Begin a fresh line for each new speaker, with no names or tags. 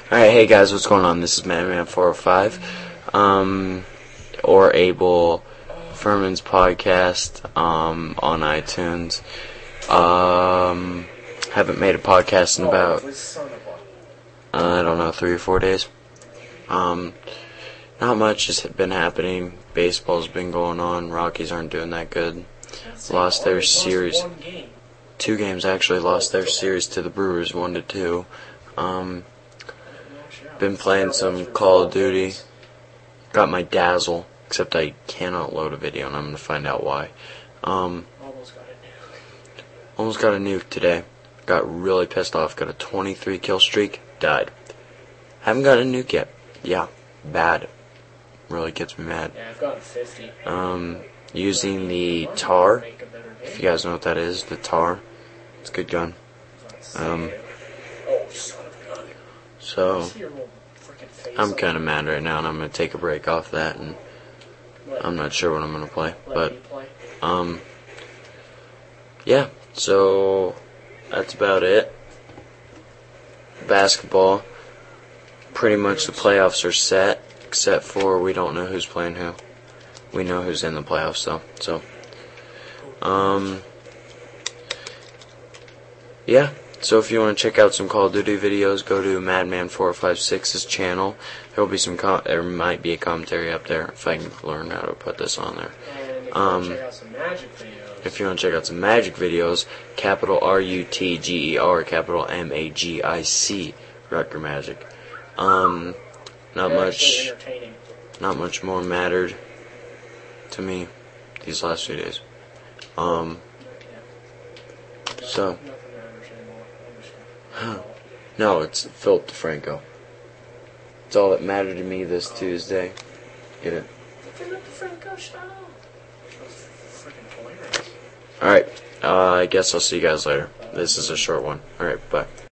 Alright, hey guys, what's going on? This is Madman405, or Abel Furman's podcast, on iTunes. Haven't made a podcast in about, I don't know, 3 or 4 days. Not much has been happening. Baseball's been going on. Rockies aren't doing that good. Lost their series. 2 games actually. Lost their series to the Brewers 1-2. Been playing some Call of Duty. Got my Dazzle, except I cannot load a video, and I'm gonna find out why. Almost got a nuke today. Got really pissed off. Got a 23 kill streak. Died. Haven't got a nuke yet. Yeah, bad. Really gets me mad.
Yeah, I've gotten 50.
Using the TAR. If you guys know what that is, the TAR. It's a good gun. So, I'm kind of mad right now, and I'm going to take a break off that, and I'm not sure what I'm going to play, but, yeah, so, that's about it. Basketball, pretty much the playoffs are set, except for we don't know who's playing who. We know who's in the playoffs, though, so, yeah. So if you want to check out some Call of Duty videos, go to Madman456's channel. There will be there might be a commentary up there if I can learn how to put this on there. If you want to check out some magic videos, capital RUTGER, capital MAGIC, Rutger Magic. Not much more mattered to me these last few days. So. No, it's Philip DeFranco. It's all that mattered to me this Tuesday. Get it? Alright, I guess I'll see you guys later. This is a short one. Alright, bye.